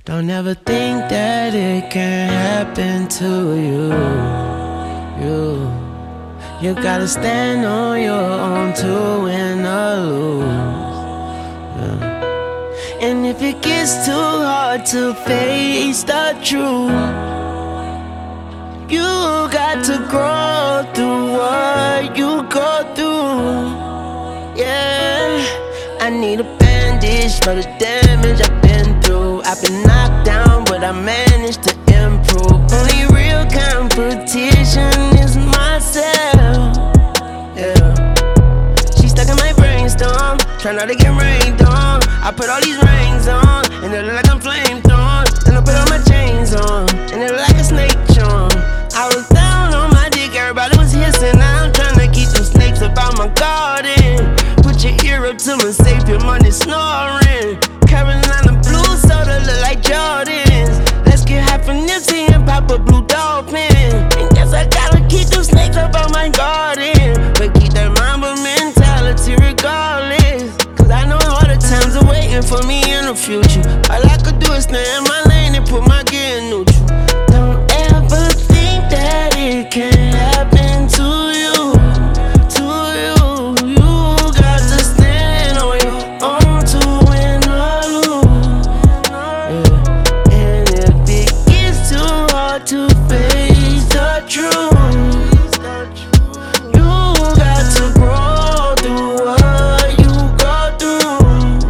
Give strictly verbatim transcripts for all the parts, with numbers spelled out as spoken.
Don't ever think that it can happen to you. You, you gotta stand on your own to win or lose. Yeah. And if it gets too hard to face the truth, you got to grow through what you go through. Yeah, I need a bandage for the damage I've been through. I've been knocked down, but I managed to improve. Only real competition is myself. Yeah, she's stuck in my brainstorm, try not to get rained on. I put all these rings on, and they look like I'm flame thorn. Then I put all my chains on, and they look like a snake charm. I was down on my dick, everybody was hissing. Now I'm trying to keep them snakes up out my garden. Put your ear up to my savior, money snoring. Carolina blue soda look like Jordans. Let's get half a Nipsey and pop a blue dolphin. And guess I gotta keep them snakes up out my garden, but keep that Mamba mentality regardless. Cause I know harder times are waiting for me in the future. All I could do is stay in my lane and put my gear in neutral. Don't ever think that it can happen to you. To you, you got to stand on your own to win or lose. Yeah. And if it gets too hard to face the truth, you got to grow through what you go through.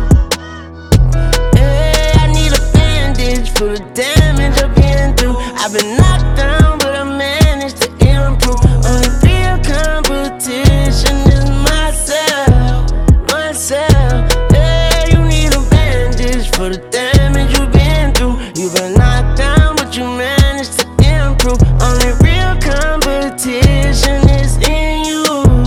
Hey, I need a bandage for the damage I've been through. I've been knocked down, but I managed to improve. Only real competition is myself, myself. Yeah, you need a bandage for the damage you've been through. You've been knocked down, but you managed to improve. Only real competition is in you.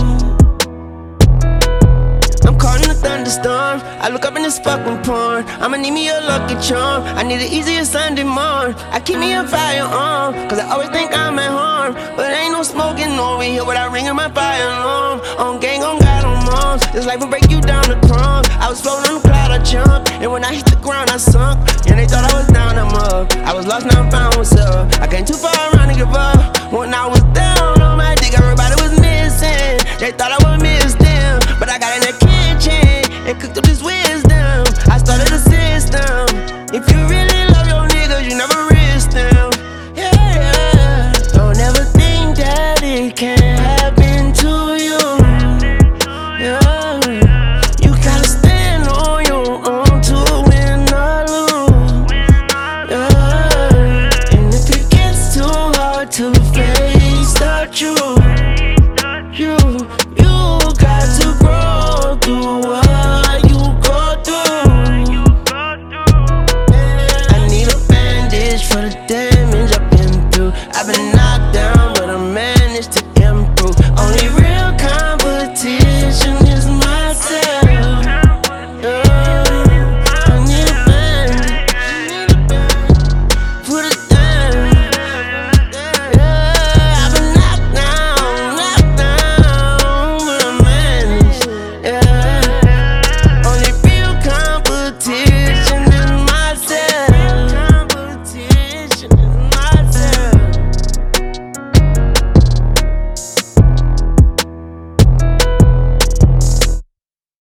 I'm caught in a thunderstorm. I look up in this fucking porn. I'ma need me a lucky charm. I need it easier Sunday morning. I keep me a firearm, cause I always think I'm at harm. But ain't no smoking over here without ringing my fire alarm. On gang, on God, on moms. This life will break you down to crumbs. I was floating on the cloud, I jumped. And when I hit the ground, I sunk. And they thought I was down, I'm up. I was lost, now I'm found, what's up? I came too far around to give up. When I was down on my dick, everybody was missing. They thought I would miss them, but I got in the kitchen and cooked up this weed.